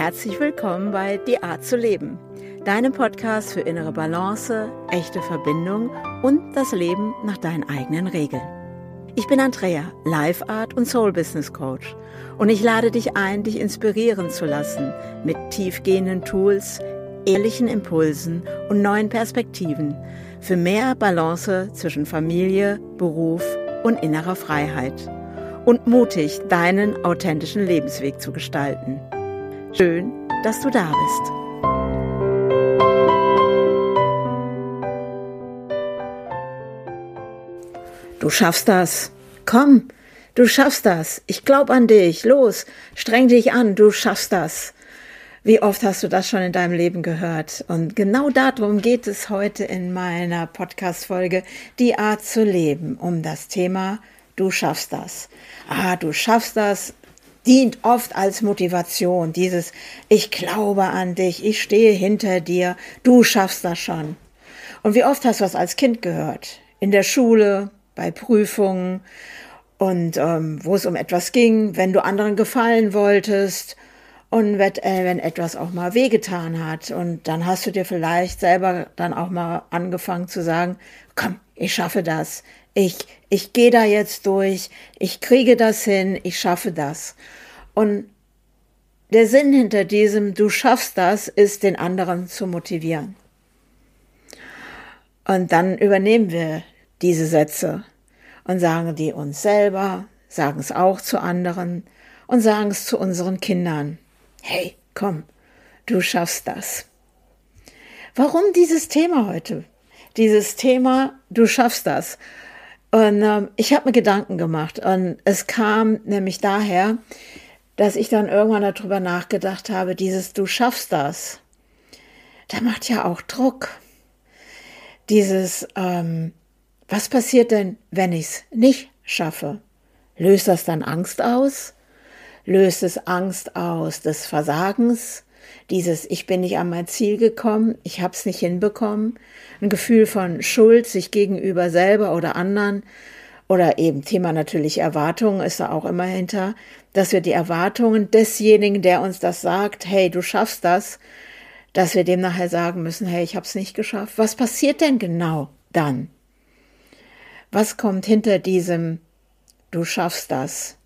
Herzlich willkommen bei Die Art zu leben, deinem Podcast für innere Balance, echte Verbindung und das Leben nach deinen eigenen Regeln. Ich bin Andrea, Life Art und Soul Business Coach und ich lade dich ein, dich inspirieren zu lassen mit tiefgehenden Tools, ehrlichen Impulsen und neuen Perspektiven für mehr Balance zwischen Familie, Beruf und innerer Freiheit und mutig deinen authentischen Lebensweg zu gestalten. Schön, dass du da bist. Du schaffst das. Komm, du schaffst das. Ich glaube an dich. Los, streng dich an. Du schaffst das. Wie oft hast du das schon in deinem Leben gehört? Und genau darum geht es heute in meiner Podcast-Folge Die Art zu leben, um das Thema Du schaffst das. Du schaffst das dient oft als Motivation. Dieses Ich glaube an dich, ich stehe hinter dir, du schaffst das schon. Und wie oft hast du das als Kind gehört? In der Schule, bei Prüfungen und wo es um etwas ging, wenn du anderen gefallen wolltest und wenn etwas auch mal wehgetan hat. Und dann hast du dir vielleicht selber dann auch mal angefangen zu sagen, komm, ich schaffe das. Ich gehe da jetzt durch, ich kriege das hin, ich schaffe das. Und der Sinn hinter diesem Du schaffst das, ist, den anderen zu motivieren. Und dann übernehmen wir diese Sätze und sagen die uns selber, sagen es auch zu anderen und sagen es zu unseren Kindern. Hey, komm, du schaffst das. Warum dieses Thema heute? Dieses Thema, du schaffst das. Und ich habe mir Gedanken gemacht und es kam nämlich daher, dass ich dann irgendwann darüber nachgedacht habe, dieses Du schaffst das, da macht ja auch Druck. Dieses, was passiert denn, wenn ich es nicht schaffe? Löst das dann Angst aus? Löst es Angst aus des Versagens? Dieses, ich bin nicht an mein Ziel gekommen, ich habe es nicht hinbekommen, ein Gefühl von Schuld sich gegenüber selber oder anderen oder eben Thema natürlich Erwartungen ist da auch immer hinter, dass wir die Erwartungen desjenigen, der uns das sagt, hey, du schaffst das, dass wir dem nachher sagen müssen, hey, ich habe es nicht geschafft. Was passiert denn genau dann? Was kommt hinter diesem, du schaffst das?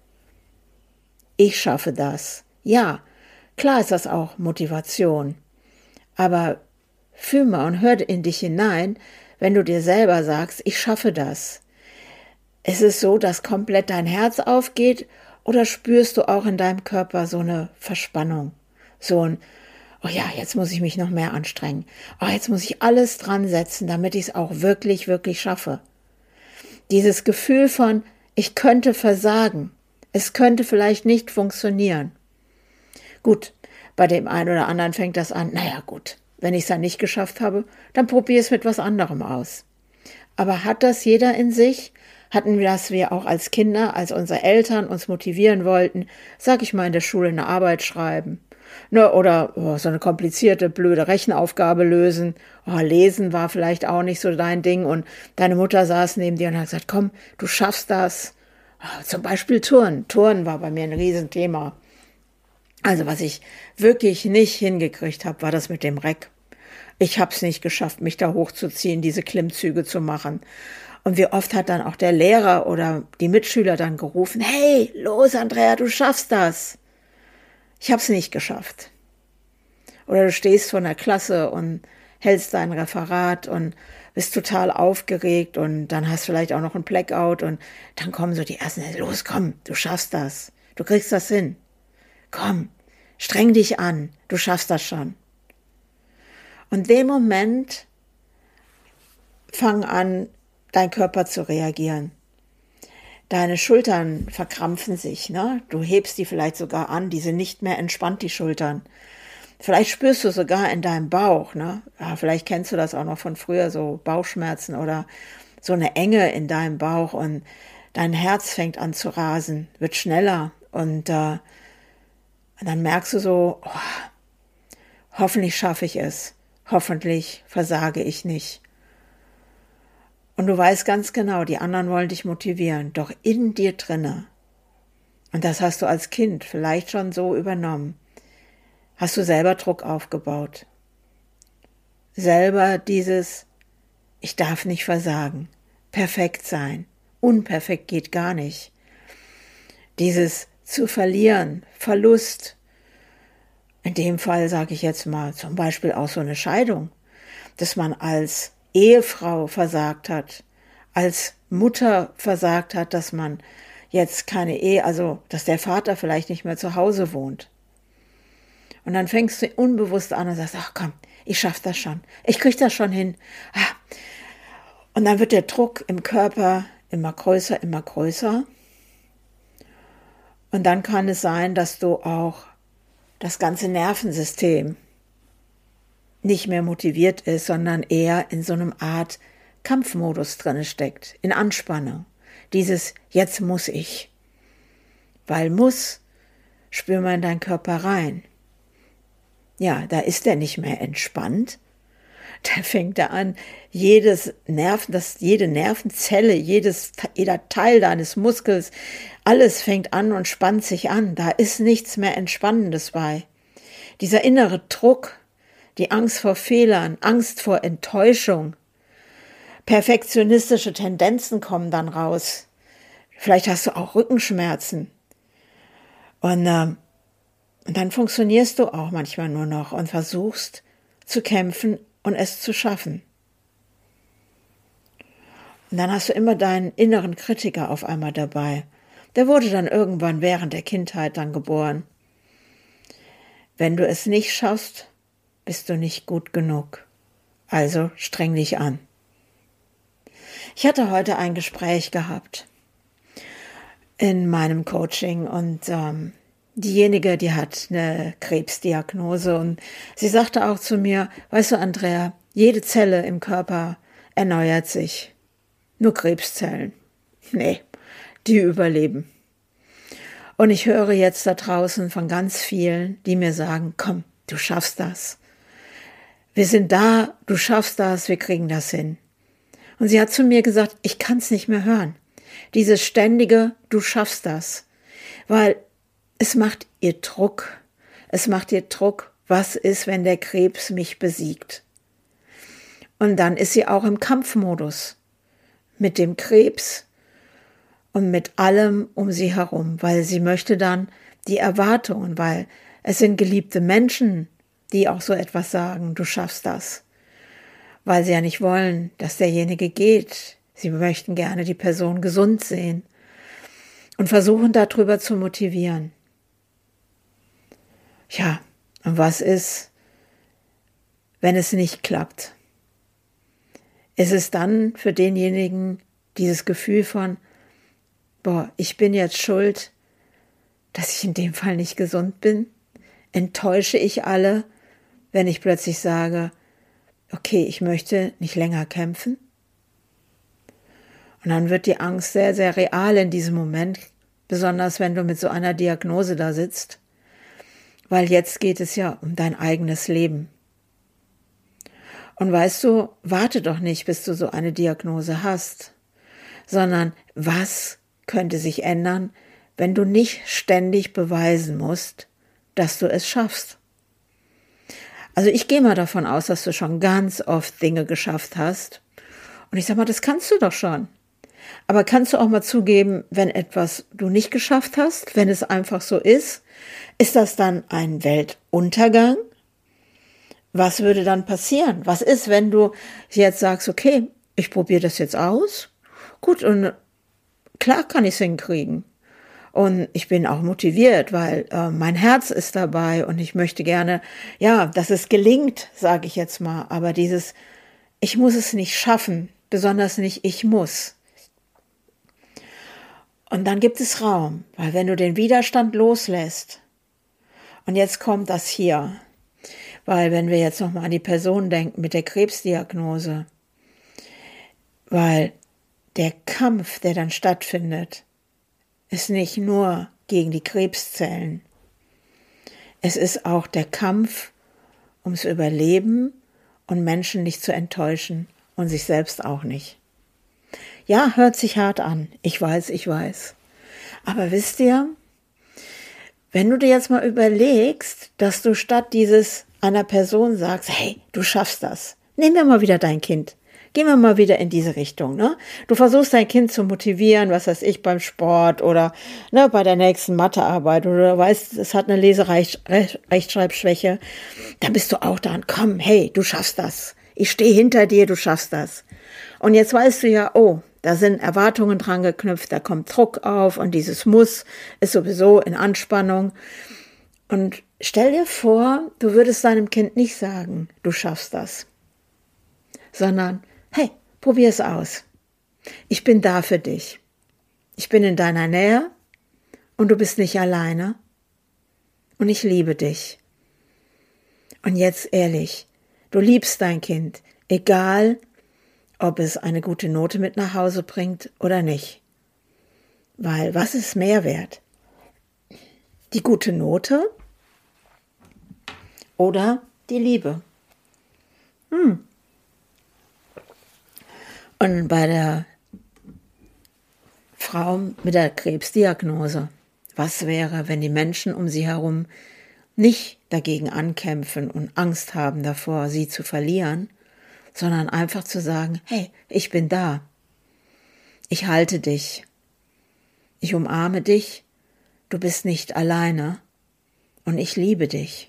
Ich schaffe das. Ja, klar ist das auch Motivation, aber fühl mal und hör in dich hinein, wenn du dir selber sagst, ich schaffe das. Ist es so, dass komplett dein Herz aufgeht oder spürst du auch in deinem Körper so eine Verspannung? So ein, oh ja, jetzt muss ich mich noch mehr anstrengen. Oh, jetzt muss ich alles dran setzen, damit ich es auch wirklich, wirklich schaffe. Dieses Gefühl von, ich könnte versagen, es könnte vielleicht nicht funktionieren. Gut, bei dem einen oder anderen fängt das an, naja gut, wenn ich es dann nicht geschafft habe, dann probiere es mit was anderem aus. Aber hat das jeder in sich? Hatten wir das wir auch als Kinder, als unsere Eltern uns motivieren wollten, sag ich mal in der Schule eine Arbeit schreiben, ne, oder so eine komplizierte, blöde Rechenaufgabe lösen, lesen war vielleicht auch nicht so dein Ding und deine Mutter saß neben dir und hat gesagt, komm, du schaffst das. Zum Beispiel Turnen. Turnen war bei mir ein Riesenthema. Also was ich wirklich nicht hingekriegt habe, war das mit dem Reck. Ich habe es nicht geschafft, mich da hochzuziehen, diese Klimmzüge zu machen. Und wie oft hat dann auch der Lehrer oder die Mitschüler dann gerufen, hey, los Andrea, du schaffst das. Ich habe es nicht geschafft. Oder du stehst vor der Klasse und hältst dein Referat und bist total aufgeregt und dann hast du vielleicht auch noch einen Blackout und dann kommen so die ersten, los komm, du schaffst das, du kriegst das hin. Komm, streng dich an, du schaffst das schon. Und in dem Moment fang an, dein Körper zu reagieren. Deine Schultern verkrampfen sich, ne? Du hebst die vielleicht sogar an, die sind nicht mehr entspannt, die Schultern. Vielleicht spürst du sogar in deinem Bauch, ne? Ja, vielleicht kennst du das auch noch von früher, so Bauchschmerzen oder so eine Enge in deinem Bauch und dein Herz fängt an zu rasen, wird schneller und dann merkst du so, hoffentlich schaffe ich es, hoffentlich versage ich nicht. Und du weißt ganz genau, die anderen wollen dich motivieren, doch in dir drinne, und das hast du als Kind vielleicht schon so übernommen, hast du selber Druck aufgebaut. Selber dieses, ich darf nicht versagen, perfekt sein, unperfekt geht gar nicht. Dieses zu verlieren, Verlust, in dem Fall sage ich jetzt mal zum Beispiel auch so eine Scheidung, dass man als Ehefrau versagt hat, als Mutter versagt hat, dass man jetzt keine Ehe, also dass der Vater vielleicht nicht mehr zu Hause wohnt. Und dann fängst du unbewusst an und sagst, ach komm, ich schaff das schon, ich krieg das schon hin. Und dann wird der Druck im Körper immer größer, immer größer. Und dann kann es sein, dass du auch das ganze Nervensystem nicht mehr motiviert ist, sondern eher in so einem Art Kampfmodus drin steckt, in Anspannung. Dieses jetzt muss ich. Weil muss, spür mal in deinen Körper rein. Ja, da ist er nicht mehr entspannt. Da fängt er an, jede Nervenzelle, jeder Teil deines Muskels, alles fängt an und spannt sich an. Da ist nichts mehr Entspannendes bei. Dieser innere Druck, die Angst vor Fehlern, Angst vor Enttäuschung, perfektionistische Tendenzen kommen dann raus. Vielleicht hast du auch Rückenschmerzen. Und dann funktionierst du auch manchmal nur noch und versuchst zu kämpfen und es zu schaffen. Und dann hast du immer deinen inneren Kritiker auf einmal dabei. Der wurde dann irgendwann während der Kindheit dann geboren. Wenn du es nicht schaffst, bist du nicht gut genug. Also streng dich an. Ich hatte heute ein Gespräch gehabt in meinem Coaching und diejenige, die hat eine Krebsdiagnose und sie sagte auch zu mir, weißt du, Andrea, jede Zelle im Körper erneuert sich. Nur Krebszellen. Nee, die überleben. Und ich höre jetzt da draußen von ganz vielen, die mir sagen, komm, du schaffst das. Wir sind da, du schaffst das, wir kriegen das hin. Und sie hat zu mir gesagt, ich kann es nicht mehr hören. Dieses ständige, du schaffst das. Weil es macht ihr Druck. Es macht ihr Druck, was ist, wenn der Krebs mich besiegt. Und dann ist sie auch im Kampfmodus mit dem Krebs und mit allem um sie herum, weil sie möchte dann die Erwartungen, weil es sind geliebte Menschen, die auch so etwas sagen, du schaffst das. Weil sie ja nicht wollen, dass derjenige geht. Sie möchten gerne die Person gesund sehen und versuchen darüber zu motivieren. Ja, und was ist, wenn es nicht klappt? Ist es dann für denjenigen dieses Gefühl von, boah, ich bin jetzt schuld, dass ich in dem Fall nicht gesund bin? Enttäusche ich alle, wenn ich plötzlich sage, okay, ich möchte nicht länger kämpfen? Und dann wird die Angst sehr, sehr real in diesem Moment, besonders wenn du mit so einer Diagnose da sitzt, weil jetzt geht es ja um dein eigenes Leben. Und weißt du, warte doch nicht, bis du so eine Diagnose hast, sondern was könnte sich ändern, wenn du nicht ständig beweisen musst, dass du es schaffst. Also ich gehe mal davon aus, dass du schon ganz oft Dinge geschafft hast. Und ich sag mal, das kannst du doch schon. Aber kannst du auch mal zugeben, wenn etwas du nicht geschafft hast, wenn es einfach so ist das dann ein Weltuntergang? Was würde dann passieren? Was ist, wenn du jetzt sagst, okay, ich probiere das jetzt aus? Gut, und klar kann ich es hinkriegen. Und ich bin auch motiviert, weil mein Herz ist dabei und ich möchte gerne, ja, dass es gelingt, sage ich jetzt mal. Aber dieses, ich muss es nicht schaffen, besonders nicht ich muss. Und dann gibt es Raum, weil wenn du den Widerstand loslässt, und jetzt kommt das hier, weil wenn wir jetzt nochmal an die Person denken mit der Krebsdiagnose, weil der Kampf, der dann stattfindet, ist nicht nur gegen die Krebszellen. Es ist auch der Kampf ums Überleben und Menschen nicht zu enttäuschen und sich selbst auch nicht. Ja, hört sich hart an. Ich weiß. Aber wisst ihr, Wenn du dir jetzt mal überlegst, dass du statt dieses einer Person sagst, hey, du schaffst das. Nehmen wir mal wieder dein Kind. Gehen wir mal wieder in diese Richtung. Ne? Du versuchst dein Kind zu motivieren, was weiß ich, beim Sport oder bei der nächsten Mathearbeit oder du weißt, es hat eine Leserechtschreibschwäche. Dann bist du auch dran. Komm, hey, du schaffst das. Ich stehe hinter dir, du schaffst das. Und jetzt weißt du ja, oh, da sind Erwartungen dran geknüpft, da kommt Druck auf und dieses Muss ist sowieso in Anspannung. Und stell dir vor, du würdest deinem Kind nicht sagen, du schaffst das, sondern, hey, probier es aus. Ich bin da für dich. Ich bin in deiner Nähe und du bist nicht alleine und ich liebe dich. Und jetzt ehrlich, du liebst dein Kind, egal ob es eine gute Note mit nach Hause bringt oder nicht. Weil was ist mehr wert? Die gute Note oder die Liebe? Und bei der Frau mit der Krebsdiagnose, was wäre, wenn die Menschen um sie herum nicht dagegen ankämpfen und Angst haben davor, sie zu verlieren, sondern einfach zu sagen, hey, ich bin da. Ich halte dich. Ich umarme dich. Du bist nicht alleine. Und ich liebe dich.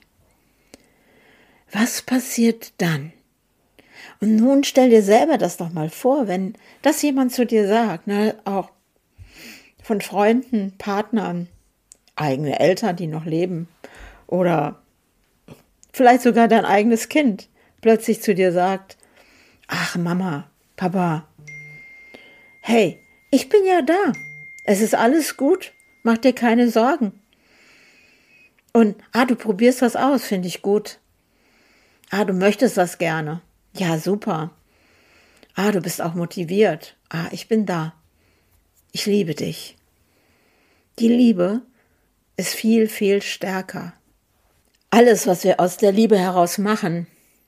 Was passiert dann? Und nun stell dir selber das doch mal vor, wenn das jemand zu dir sagt, auch von Freunden, Partnern, eigene Eltern, die noch leben oder vielleicht sogar dein eigenes Kind plötzlich zu dir sagt, ach Mama, Papa, hey, ich bin ja da. Es ist alles gut. Mach dir keine Sorgen. Und, du probierst das aus, finde ich gut. Du möchtest das gerne. Ja, super. Du bist auch motiviert. Ich bin da. Ich liebe dich. Die Liebe ist viel, viel stärker. Alles, was wir aus der Liebe heraus machen,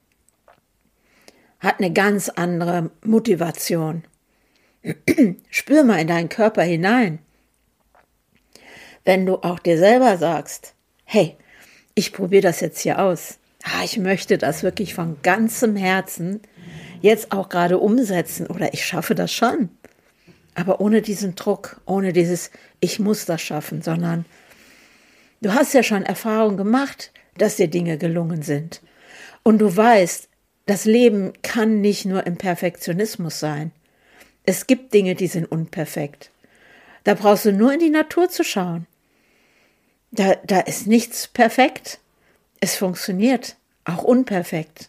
hat eine ganz andere Motivation. Spür mal in deinen Körper hinein. Wenn du auch dir selber sagst, hey, ich probiere das jetzt hier aus. Ich möchte das wirklich von ganzem Herzen jetzt auch gerade umsetzen oder ich schaffe das schon. Aber ohne diesen Druck, ohne dieses, ich muss das schaffen, sondern du hast ja schon Erfahrung gemacht, dass dir Dinge gelungen sind. Und du weißt, das Leben kann nicht nur im Perfektionismus sein. Es gibt Dinge, die sind unperfekt. Da brauchst du nur in die Natur zu schauen. Da ist nichts perfekt. Es funktioniert, auch unperfekt.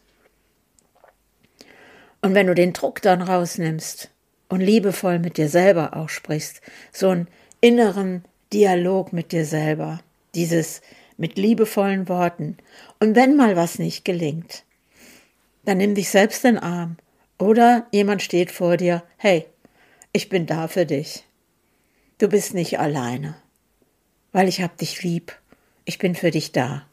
Und wenn du den Druck dann rausnimmst und liebevoll mit dir selber auch sprichst, so einen inneren Dialog mit dir selber, dieses mit liebevollen Worten. Und wenn mal was nicht gelingt, dann nimm dich selbst in den Arm. Oder jemand steht vor dir, hey, ich bin da für dich. Du bist nicht alleine, weil ich hab dich lieb. Ich bin für dich da.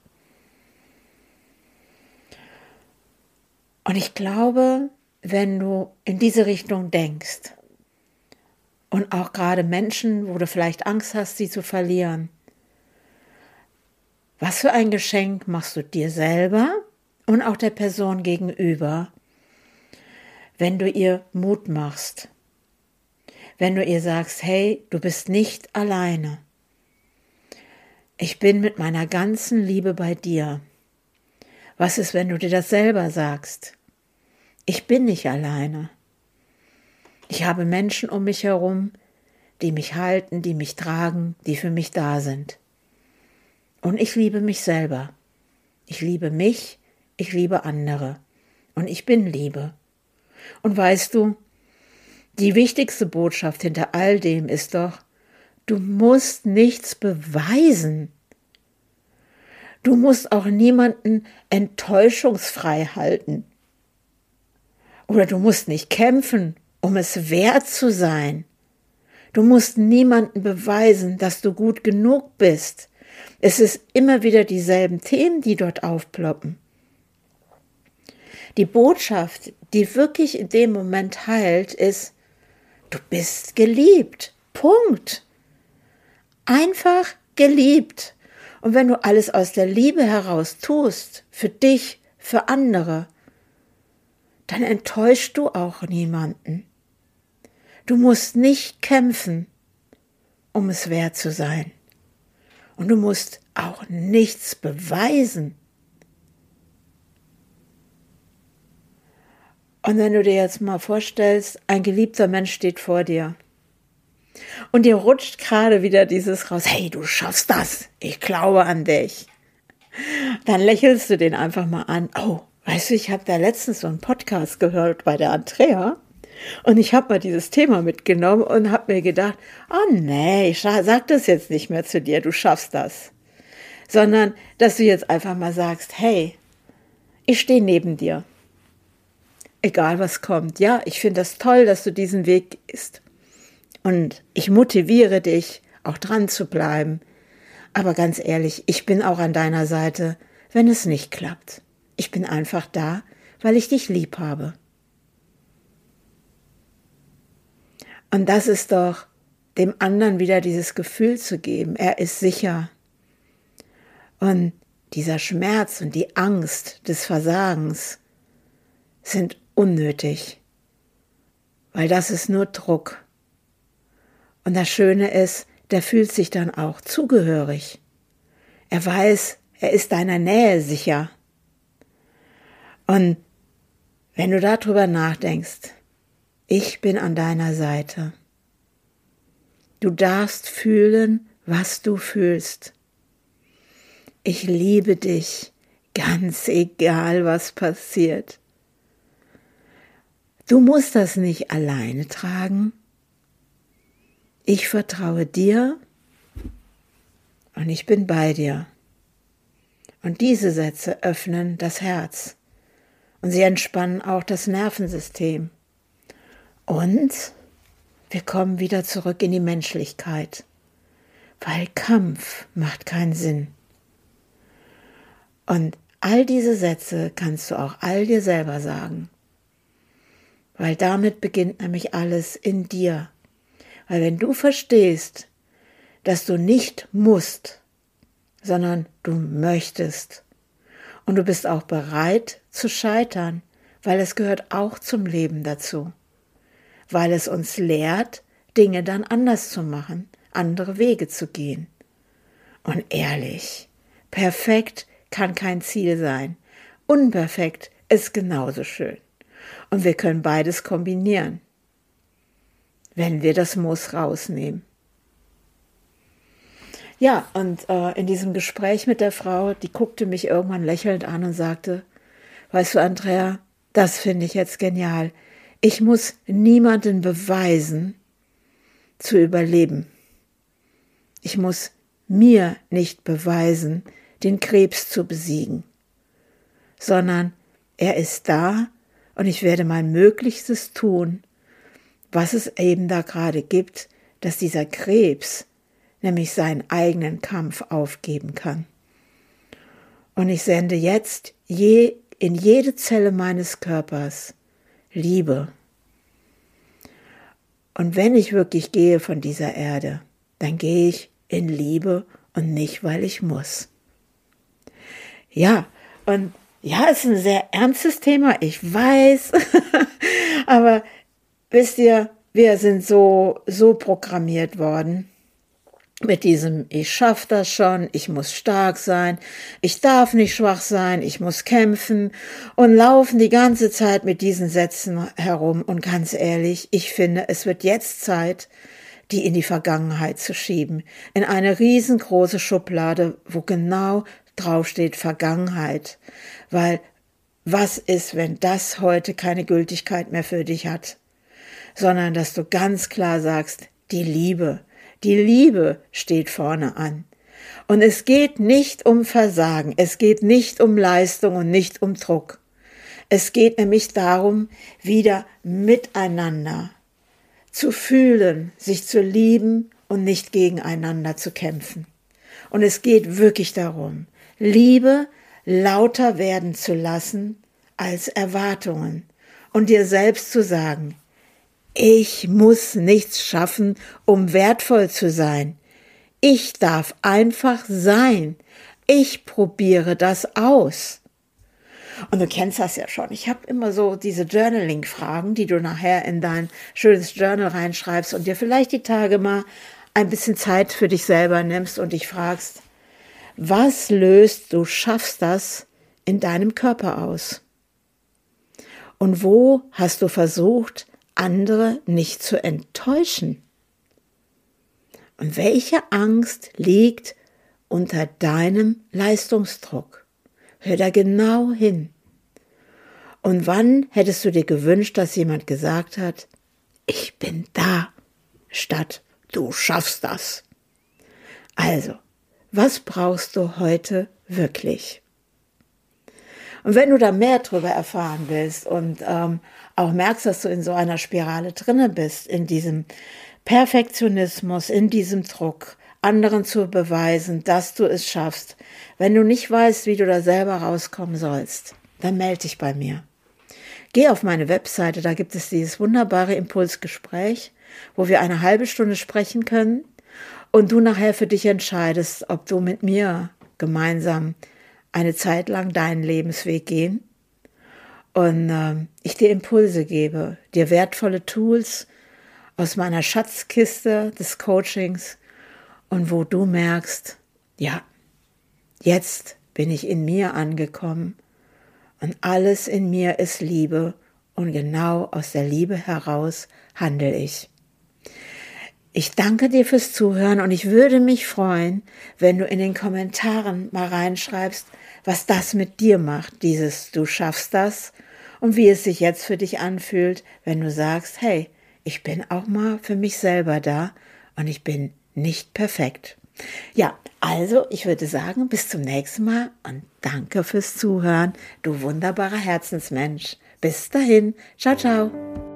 Und ich glaube, wenn du in diese Richtung denkst und auch gerade Menschen, wo du vielleicht Angst hast, sie zu verlieren, was für ein Geschenk machst du dir selber und auch der Person gegenüber, wenn du ihr Mut machst, wenn du ihr sagst, hey, du bist nicht alleine. Ich bin mit meiner ganzen Liebe bei dir. Was ist, wenn du dir das selber sagst? Ich bin nicht alleine. Ich habe Menschen um mich herum, die mich halten, die mich tragen, die für mich da sind. Und ich liebe mich selber. Ich liebe mich, ich liebe andere. Und ich bin Liebe. Und weißt du, die wichtigste Botschaft hinter all dem ist doch, du musst nichts beweisen. Du musst auch niemanden enttäuschungsfrei halten. Oder du musst nicht kämpfen, um es wert zu sein. Du musst niemandem beweisen, dass du gut genug bist. Es ist immer wieder dieselben Themen, die dort aufploppen. Die Botschaft, die wirklich in dem Moment heilt, ist, du bist geliebt. Punkt. Einfach geliebt. Und wenn du alles aus der Liebe heraus tust, für dich, für andere, dann enttäuschst du auch niemanden. Du musst nicht kämpfen, um es wert zu sein. Und du musst auch nichts beweisen. Und wenn du dir jetzt mal vorstellst, ein geliebter Mensch steht vor dir und dir rutscht gerade wieder dieses raus, hey, du schaffst das, ich glaube an dich. Dann lächelst du den einfach mal an. Oh, weißt du, ich habe da letztens so einen Podcast gehört bei der Andrea und ich habe mal dieses Thema mitgenommen und habe mir gedacht, oh nee, ich sag das jetzt nicht mehr zu dir, du schaffst das. Sondern, dass du jetzt einfach mal sagst, hey, ich stehe neben dir. Egal was kommt. Ja, ich finde das toll, dass du diesen Weg gehst. Und ich motiviere dich, auch dran zu bleiben. Aber ganz ehrlich, ich bin auch an deiner Seite, wenn es nicht klappt. Ich bin einfach da, weil ich dich lieb habe. Und das ist doch, dem anderen wieder dieses Gefühl zu geben, er ist sicher. Und dieser Schmerz und die Angst des Versagens sind unnötig, weil das ist nur Druck. Und das Schöne ist, der fühlt sich dann auch zugehörig. Er weiß, er ist deiner Nähe sicher. Und wenn du darüber nachdenkst, ich bin an deiner Seite. Du darfst fühlen, was du fühlst. Ich liebe dich, ganz egal, was passiert. Du musst das nicht alleine tragen. Ich vertraue dir und ich bin bei dir. Und diese Sätze öffnen das Herz und sie entspannen auch das Nervensystem. Und wir kommen wieder zurück in die Menschlichkeit, weil Kampf macht keinen Sinn. Und all diese Sätze kannst du auch all dir selber sagen. Weil damit beginnt nämlich alles in dir. Weil wenn du verstehst, dass du nicht musst, sondern du möchtest und du bist auch bereit zu scheitern, weil es gehört auch zum Leben dazu. Weil es uns lehrt, Dinge dann anders zu machen, andere Wege zu gehen. Und ehrlich, perfekt kann kein Ziel sein. Unperfekt ist genauso schön. Und wir können beides kombinieren, wenn wir das Muss rausnehmen. Ja, und in diesem Gespräch mit der Frau, die guckte mich irgendwann lächelnd an und sagte, weißt du, Andrea, das finde ich jetzt genial. Ich muss niemanden beweisen, zu überleben. Ich muss mir nicht beweisen, den Krebs zu besiegen, sondern er ist da und ich werde mein Möglichstes tun, was es eben da gerade gibt, dass dieser Krebs nämlich seinen eigenen Kampf aufgeben kann. Und ich sende jetzt in jede Zelle meines Körpers Liebe. Und wenn ich wirklich gehe von dieser Erde, dann gehe ich in Liebe und nicht, weil ich muss. Ja, und ja, ist ein sehr ernstes Thema, ich weiß, aber wisst ihr, wir sind so programmiert worden mit diesem, ich schaffe das schon, ich muss stark sein, ich darf nicht schwach sein, ich muss kämpfen und laufen die ganze Zeit mit diesen Sätzen herum. Und ganz ehrlich, ich finde, es wird jetzt Zeit, die in die Vergangenheit zu schieben, in eine riesengroße Schublade, wo genau draufsteht Vergangenheit, weil was ist, wenn das heute keine Gültigkeit mehr für dich hat, sondern dass du ganz klar sagst, die Liebe steht vorne an. Und es geht nicht um Versagen, es geht nicht um Leistung und nicht um Druck. Es geht nämlich darum, wieder miteinander zu fühlen, sich zu lieben und nicht gegeneinander zu kämpfen. Und es geht wirklich darum, Liebe lauter werden zu lassen als Erwartungen und dir selbst zu sagen, ich muss nichts schaffen, um wertvoll zu sein. Ich darf einfach sein. Ich probiere das aus. Und du kennst das ja schon. Ich habe immer so diese Journaling-Fragen, die du nachher in dein schönes Journal reinschreibst und dir vielleicht die Tage mal ein bisschen Zeit für dich selber nimmst und dich fragst, was löst du schaffst das in deinem Körper aus? Und wo hast du versucht, andere nicht zu enttäuschen? Und welche Angst liegt unter deinem Leistungsdruck? Hör da genau hin. Und wann hättest du dir gewünscht, dass jemand gesagt hat, ich bin da, statt du schaffst das? Also, was brauchst du heute wirklich? Und wenn du da mehr drüber erfahren willst und auch merkst, dass du in so einer Spirale drinne bist, in diesem Perfektionismus, in diesem Druck, anderen zu beweisen, dass du es schaffst, wenn du nicht weißt, wie du da selber rauskommen sollst, dann melde dich bei mir. Geh auf meine Webseite, da gibt es dieses wunderbare Impulsgespräch, wo wir eine halbe Stunde sprechen können und du nachher für dich entscheidest, ob du mit mir gemeinsam eine Zeit lang deinen Lebensweg gehen und ich dir Impulse gebe, dir wertvolle Tools aus meiner Schatzkiste des Coachings und wo du merkst, ja, jetzt bin ich in mir angekommen und alles in mir ist Liebe und genau aus der Liebe heraus handle ich. Ich danke dir fürs Zuhören und ich würde mich freuen, wenn du in den Kommentaren mal reinschreibst, was das mit dir macht, dieses du schaffst das und wie es sich jetzt für dich anfühlt, wenn du sagst, hey, ich bin auch mal für mich selber da und ich bin nicht perfekt. Ja, also ich würde sagen, bis zum nächsten Mal und danke fürs Zuhören, du wunderbarer Herzensmensch. Bis dahin, ciao, ciao.